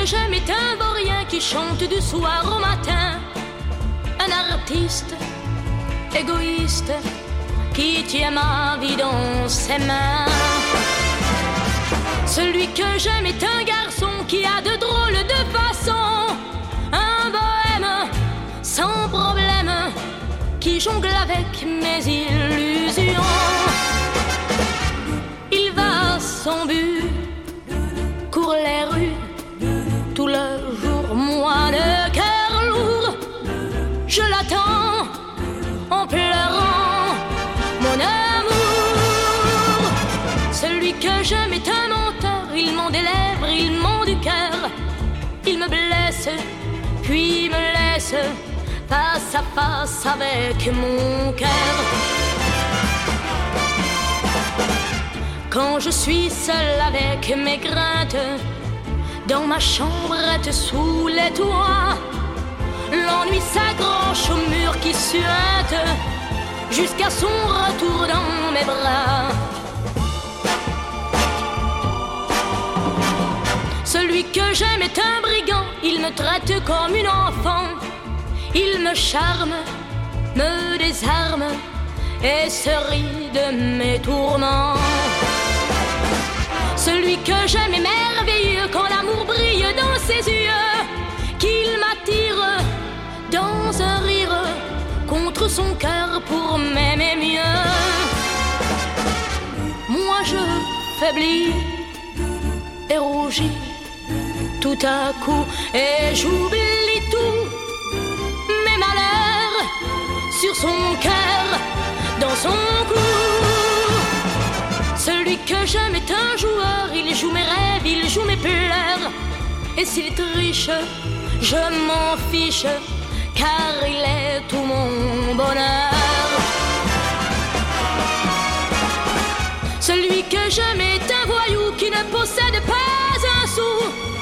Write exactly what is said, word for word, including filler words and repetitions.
j'aime est un vaurien qui chante du soir au matin. Un artiste égoïste qui tient ma vie dans ses mains. Celui que j'aime est un garçon qui a de drôles de façons. Un bohème sans problème qui jongle avec mes illusions. Il va à son but, court les rues tout le jour, moi le cœur lourd, je l'attends en pleurant mon amour. Celui que j'aime est un menteur, il ment des lèvres, il ment du cœur. Il me blesse, puis me laisse face à face avec mon cœur. Quand je suis seule avec mes craintes, dans ma chambrette sous les toits, l'ennui s'accroche au mur qui suinte jusqu'à son retour dans mes bras. Celui que j'aime est un brigand, il me traite comme une enfant. Il me charme, me désarme et se rit de mes tourments. Celui que j'aime est merveilleux quand l'amour brille dans ses yeux, qu'il m'attire dans un rire contre son cœur pour m'aimer mieux. Moi je faiblis et rougis tout à coup et j'oublie tout mes malheurs sur son cœur, dans son cou. Celui que j'aime est un joueur, il joue mes rêves, il joue mes pleurs. Et s'il triche, je m'en fiche, car il est tout mon bonheur. Celui que j'aime est un voyou qui ne possède pas un sou.